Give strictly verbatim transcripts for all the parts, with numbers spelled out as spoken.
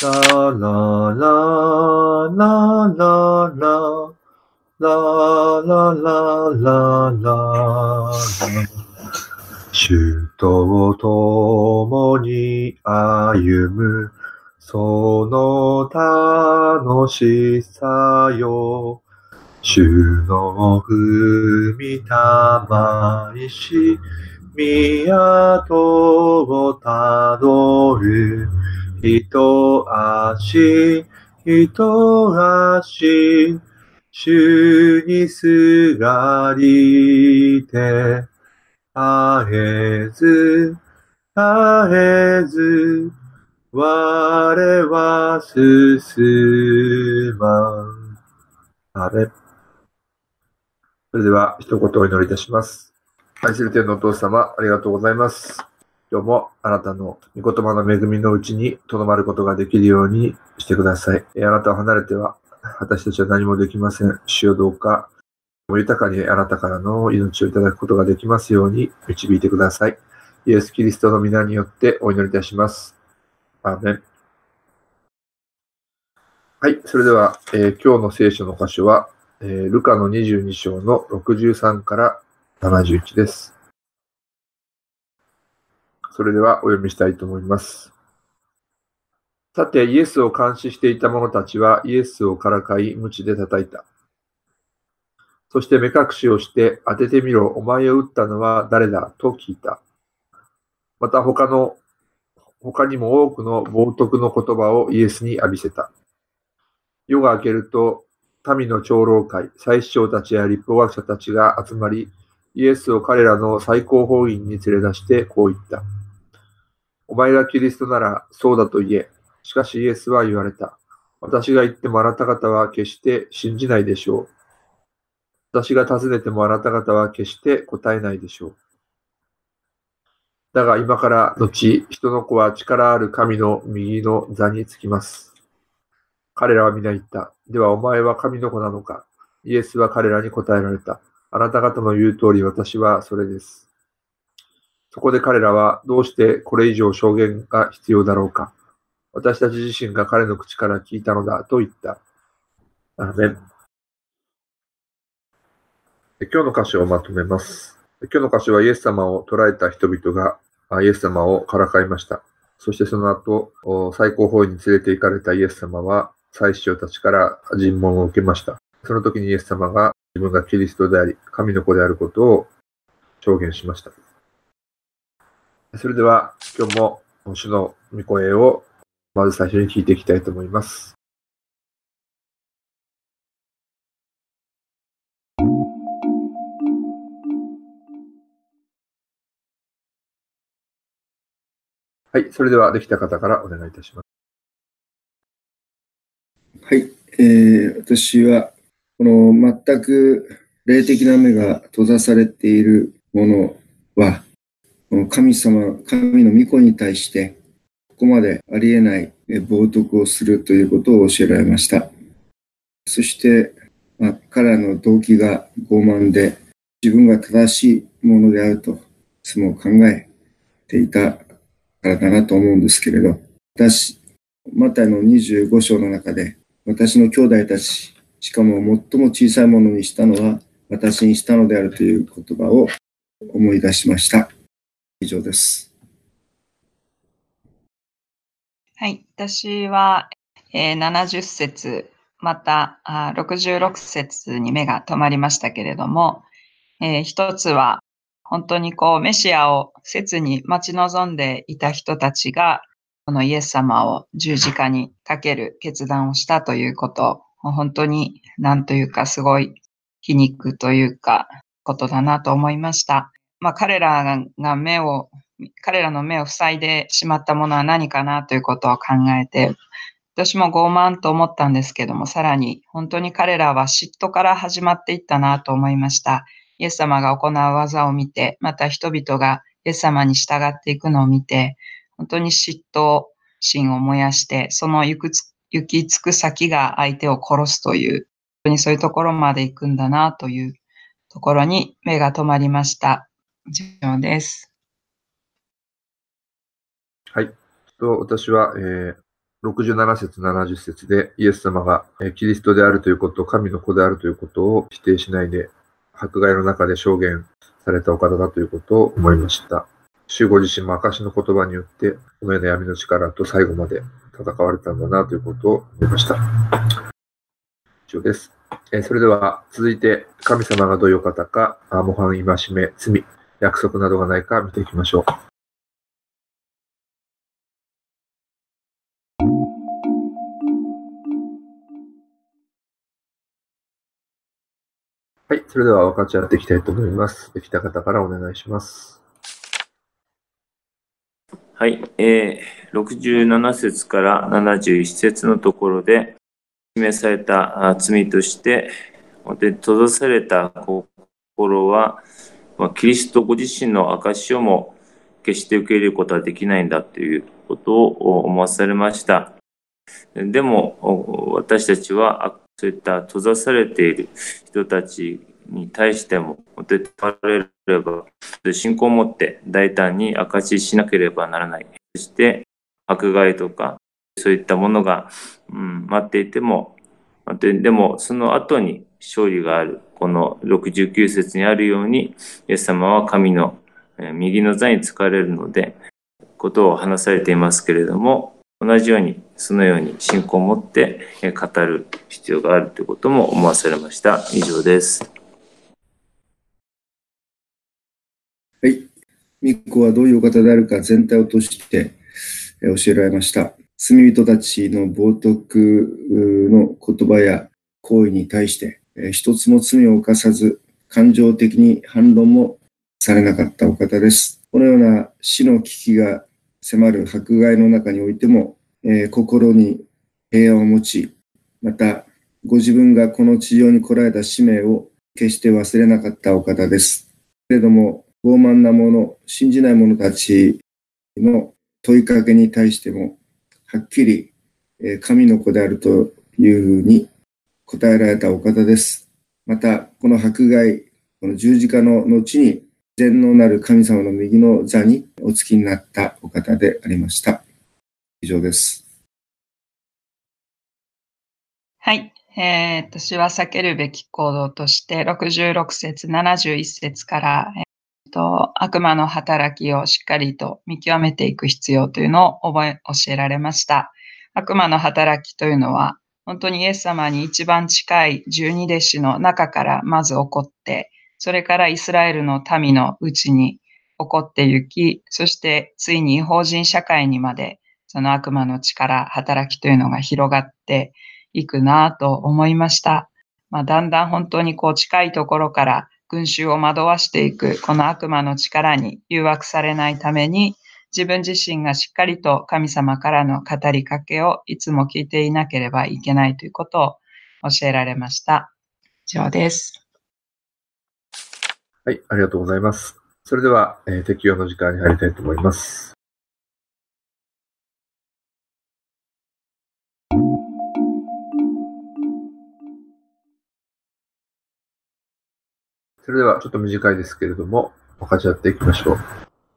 ラララララララララララ主と共に歩むその楽しさよ。主の踏みたまいし港をたどる一足一足主にすがりて絶えず絶えず我は進まん。あれ。それでは一言お祈りいたします。愛する天のお父様、ありがとうございます。今日もあなたの御言葉の恵みのうちに留まることができるようにしてください。あなたを離れては私たちは何もできません。主よどうか豊かにあなたからの命をいただくことができますように導いてください。イエス・キリストの皆によってお祈りいたします。アーメン。はい、それでは、えー、今日の聖書の箇所は、えー、ルカのにじゅうに章のろくじゅうさんからななじゅういちです。それではお読みしたいと思います。さて、イエスを監視していた者たちはイエスをからかい、鞭で叩いた。そして目隠しをして、当ててみろ、お前を撃ったのは誰だと聞いた。また他の、他にも多くの冒涜の言葉をイエスに浴びせた。夜が明けると、民の長老会、祭司長たちや立法学者たちが集まり、イエスを彼らの最高法院に連れ出してこう言った。お前がキリストならそうだと言え。しかしイエスは言われた。私が言ってもあなた方は決して信じないでしょう。私が尋ねてもあなた方は決して答えないでしょう。だが今から後、人の子は力ある神の右の座につきます。彼らは皆言った。ではお前は神の子なのか。イエスは彼らに答えられた。あなた方の言う通り私はそれです。そこで彼らはどうしてこれ以上証言が必要だろうか。私たち自身が彼の口から聞いたのだと言った。アーメン。今日の箇所をまとめます。今日の箇所はイエス様を捕らえた人々がイエス様をからかいました。そしてその後、最高法院に連れて行かれたイエス様は祭司長たちから尋問を受けました。その時にイエス様が自分がキリストであり、神の子であることを証言しました。それでは今日も主の御声をまず最初に聞いていきたいと思います。はい、それではできた方からお願いいたします。 はい、えー、私はこの全く霊的な目が閉ざされているものは、神様、神の御子に対してここまでありえない冒涜をするということを教えられました。そして、まあ、彼らの動機が傲慢で自分が正しいものであるといつも考えていたからだなと思うんですけれど、私、マタイのにじゅうご章の中で私の兄弟たち、しかも最も小さいものにしたのは私にしたのであるという言葉を思い出しました。以上です。 はい、私は、えー、ななじゅっ節、またあろくじゅうろく節に目が留まりましたけれども、えー、一つは本当にこうメシアを切に待ち望んでいた人たちがこのイエス様を十字架にかける決断をしたということ、本当に何というかすごい皮肉というかことだなと思いました。まあ彼らが目を彼らの目を塞いでしまったものは何かなということを考えて、私も傲慢と思ったんですけども、さらに本当に彼らは嫉妬から始まっていったなと思いました。イエス様が行う技を見て、また人々がイエス様に従っていくのを見て、本当に嫉妬心を燃やして、その行くつ行き着く先が相手を殺すという、本当にそういうところまで行くんだなというところに目が止まりました。以上です。 はい。と私は、えー、 ろくじゅうなな節、ななじゅっ節でイエス様がキリストであるということ、神の子であるということを否定しないで、迫害の中で証言されたお方だということを思いました。主ご自身も証の言葉によって、このような闇の力と最後まで戦われたんだなということを思いました。以上です。それでは続いて、神様がどういうお方か、模範、戒め、罪、約束などがないか見ていきましょう。はい、それでは分かち合っていきたいと思います。できた方からお願いします。 はい、えー、ろくじゅうなな節からななじゅういち節のところで示された罪として、で閉ざされた心は、まあ、キリストご自身の証をも決して受け入れることはできないんだということを思わされました。でも私たちはそういった閉ざされている人たちに対しても問われれば信仰を持って大胆に証ししなければならない。そして迫害とかそういったものが、うん、待っていてもでもその後に勝利がある。このろくじゅうきゅう節にあるようにイエス様は神の右の座に就かれるのでことを話されていますけれども、同じようにそのように信仰を持って語る必要があるということも思わされました。以上です。 はい。御子はどういうお方であるか全体を通して教えられました。罪人たちの冒涜の言葉や行為に対して一つも罪を犯さず感情的に反論もされなかったお方です。このような死の危機が迫る迫害の中においても、えー、心に平安を持ち、またご自分がこの地上に来られた使命を決して忘れなかったお方です。けれども傲慢な者、信じない者たちの問いかけに対してもはっきり、えー、神の子であるというふうに答えられたお方です。またこの迫害、この十字架の後に全能なる神様の右の座にお付きになったお方でありました。以上です。 はい、えー、私は避けるべき行動としてろくじゅうろく節、ななじゅういち節から、えー、と悪魔の働きをしっかりと見極めていく必要というのを覚え教えられました。悪魔の働きというのは本当にイエス様に一番近い十二弟子の中からまず起こって、それからイスラエルの民のうちに起こってゆき、そしてついに法人社会にまでその悪魔の力、働きというのが広がっていくなと思いました。まあ、だんだん本当にこう近いところから群衆を惑わしていくこの悪魔の力に誘惑されないために、自分自身がしっかりと神様からの語りかけをいつも聞いていなければいけないということを教えられました。以上です。 はい、ありがとうございます。それでは、えー、適用の時間に入りたいと思います。それではちょっと短いですけれども、分かち合っていきましょう。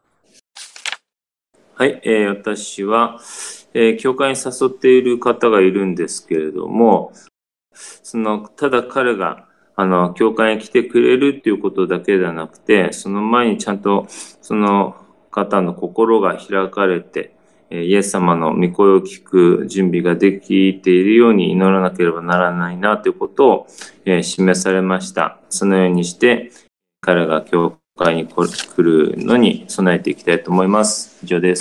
はい、えー、私は、えー、教会に誘っている方がいるんですけれども、そのただ彼があの教会に来てくれるっていうことだけではなくて、その前にちゃんとその方の心が開かれて、イエス様の御声を聞く準備ができているように祈らなければならないなということを、えー、示されました。そのようにして彼が教会に来るのに備えていきたいと思います。以上です。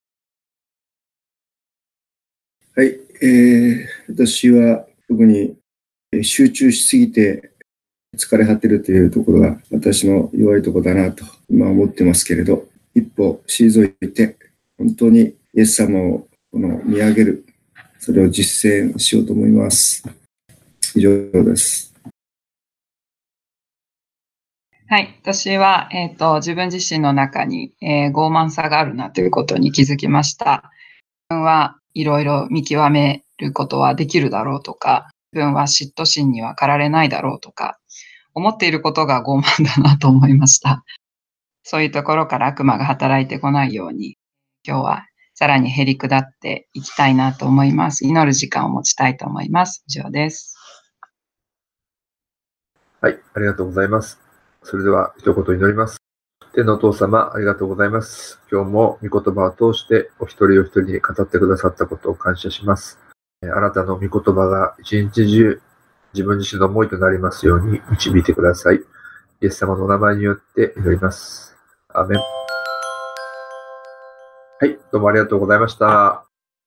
はい、えー、私は特に集中しすぎて疲れ果てるというところが私の弱いところだなと今思ってますけれど、一歩退いて本当にイエス様をこの見上げる、それを実践しようと思います。以上です。 はい、私は、えーと、自分自身の中に、えー、傲慢さがあるなということに気づきました。自分はいろいろ見極めることはできるだろうとか、自分は嫉妬心には駆られないだろうとか、思っていることが傲慢だなと思いました。そういうところから悪魔が働いてこないように、今日はさらに減り下っていきたいなと思います。祈る時間を持ちたいと思います。以上です。 はい、ありがとうございます。それでは一言祈ります。天のお父様、ありがとうございます。今日も御言葉を通してお一人お一人に語ってくださったことを感謝します。あなたの御言葉が一日中自分自身の思いとなりますように導いてください。イエス様のお名前によって祈ります。アーメン。はい、どうもありがとうございました。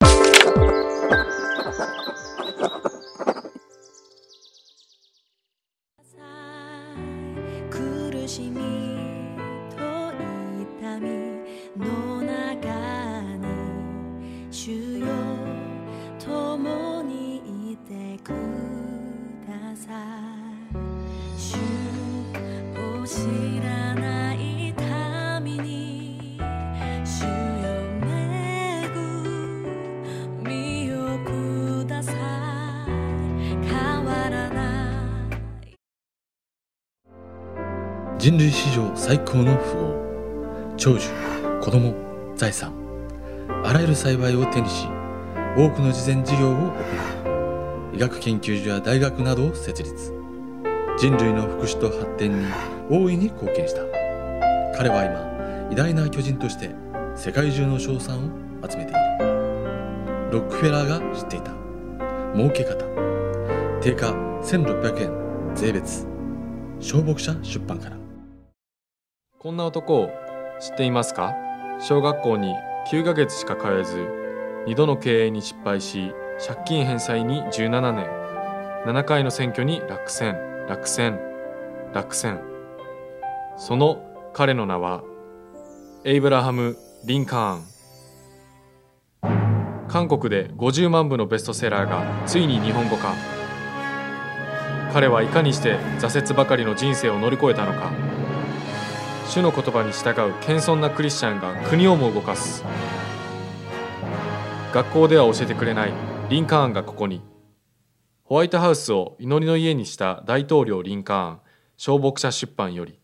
苦しみと痛みの中に主よ共にいてください。主を知らない民に主よ恵みをください。変わらない人類史上最高の富豪、長寿、子供、財産、あらゆる幸いを手にし、多くの慈善事業を行い、医学研究所や大学などを設立。人類の福祉と発展に大いに貢献した。彼は今、偉大な巨人として世界中の称賛を集めている。ロックフェラーが知っていた儲け方。定価せんろっぴゃくえん税別。小牧者出版から。 こんな男を知っていますか？小学校にきゅうかげつしか通えず、にどの経営に失敗し、借金返済にじゅうななねん、ななかいの選挙に落選、落選、落選。その彼の名は、エイブラハム・リンカーン。韓国でごじゅうまんぶのベストセラーがついに日本語化。彼はいかにして挫折ばかりの人生を乗り越えたのか。主の言葉に従う謙遜なクリスチャンが国をも動かす。学校では教えてくれないリンカーンがここに。ホワイトハウスを祈りの家にした大統領リンカーン、小牧者出版より。